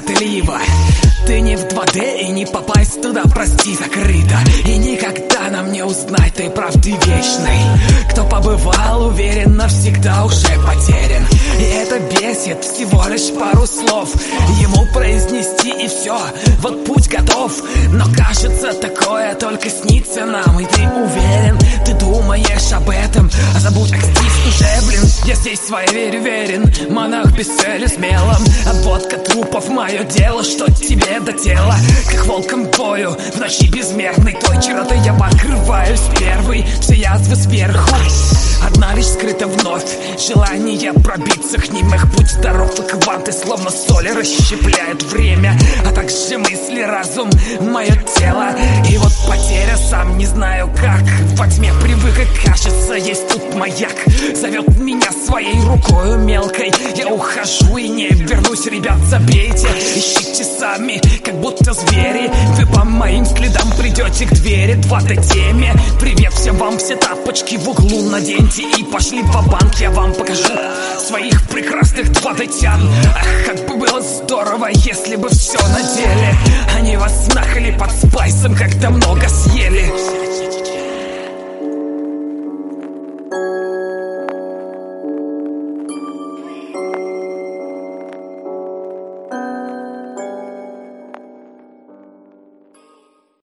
отлива. Ты не в 2D и не попасть туда, прости, закрыто. И никогда нам не узнать той правды вечной. Кто побывал, уверен, навсегда уже потерян. И это бесит, всего лишь пару слов ему произнести и все, вот путь готов. Но кажется, такое только снится нам. И ты уверен, ты думаешь об этом, а забудь акстись уже, блин. Я здесь своей вере верен, монах без цели смелым. Обводка трупов мое дело, что тебе до тела. Как волком бою в ночи безмерной той чернотой я покрываюсь первый, все язвы сверху. Одна лишь скрыта вновь, желание пробиться к ним. Их путь здоров и кванты, словно соли расщепляют время, а также мысли, разум, мое тело. И вот потеря, сам не знаю как. Во тьме привык и кажется, есть тут маяк. Зовет меня своей рукою мелкой. Я ухожу и не вернусь, ребят, забейте. Ищите сами, как будто звери. Вы по моим следам придете к двери 2D теме. Привет всем вам, все тапочки в углу наденьте и пошли ва-банк. Я вам покажу своих прекрасных 2D-тян. Ах, как бы было здорово, если бы все надели. Они вас нахали под спайсом, как-то много съели.